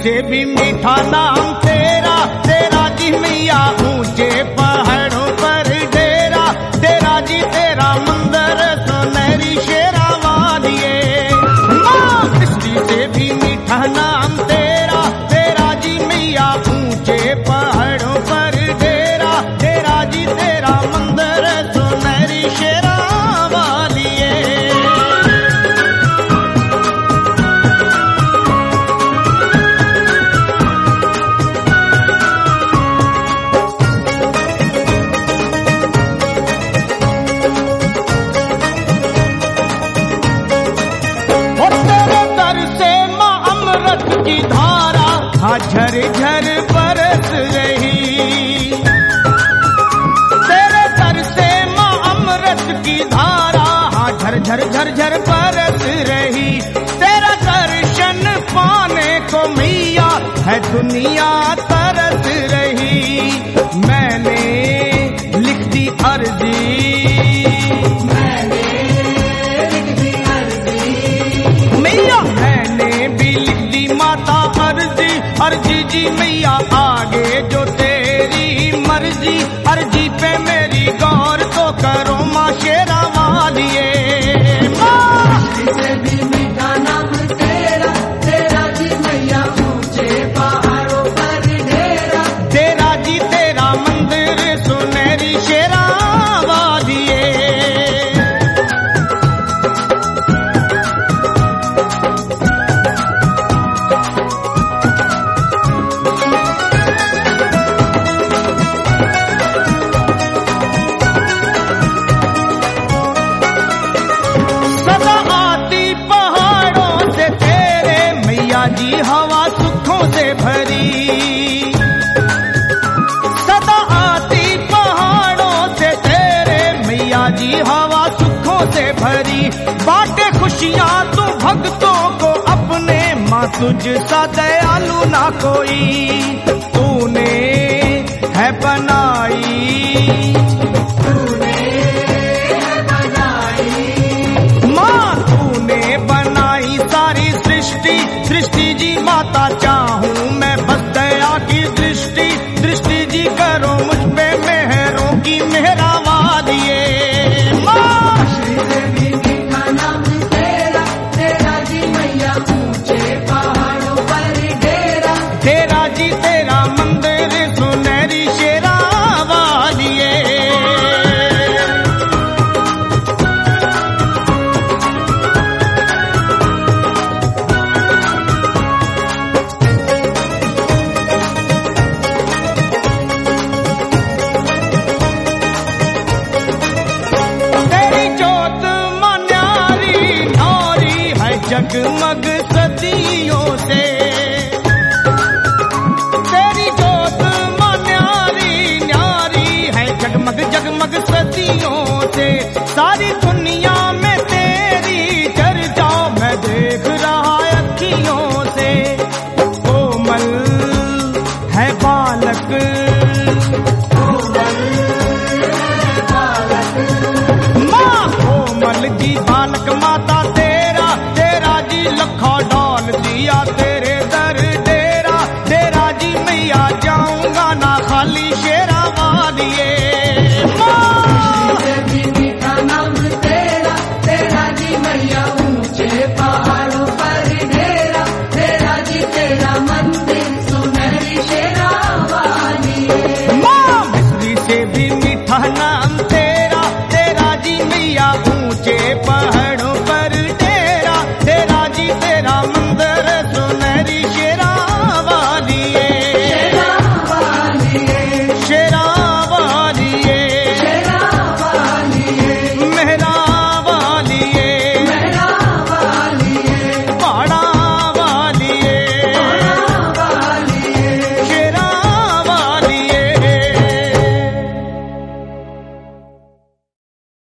से भी मीठा नाम तेरा, तेरा जी मैया ऊंचे पहाड़ों पर डेरा, तेरा जी तेरा मंदिर सुनहरी शेरा वालिए। माँ सृष्टि से भी मीठा नाम तेरा, तेरा जी मैया ऊंचे पहाड़ों पर डेरा, तेरा जी तेरा मंदिर सुनहरी शेरा वालिए। की धारा हाँ झर झर बरस रही, तेरे दर से माँ अमृत की धारा हाँ झर झर झर झर बरस रही। तेरा दर्शन पाने को मैया है दुनिया तरस रही। मैंने लिख दी अर्जी, मैया मैंने भी लिख दी माता अर्जी जी मैया आगे जो तेरी मर्जी, अर्जी पे मेरी गौर तो करो माँ शेरा वालिए। से भी मीठा नाम तेरा, तेरा जी मैया ऊंचे पहाड़ों पर डेरा, तेरा जी तेरा मंदिर सुनहरी शेरा वालिए। जी हवा सुखों से भरी, सदा आती पहाड़ों से तेरे मैया जी हवा सुखों से भरी। बाटे खुशियां तू भक्तों को अपने, माँ तुझ सा दयालु ना कोई, तूने है बनाई, माँ तूने बनाई सारी सृष्टि, सृष्टि जी माता चाहूं मैं बस दया की दृष्टि, दृष्टि जी करो मुझ पे मेहरों की मेहरा वालिए। माँ से भी मीठा नाम तेरा, तेरा जी मैया ऊंचे पहाड़ों पर डेरा, तेरा जी तेरा मंदिर सुनहरी शेरा वालिए। जगमग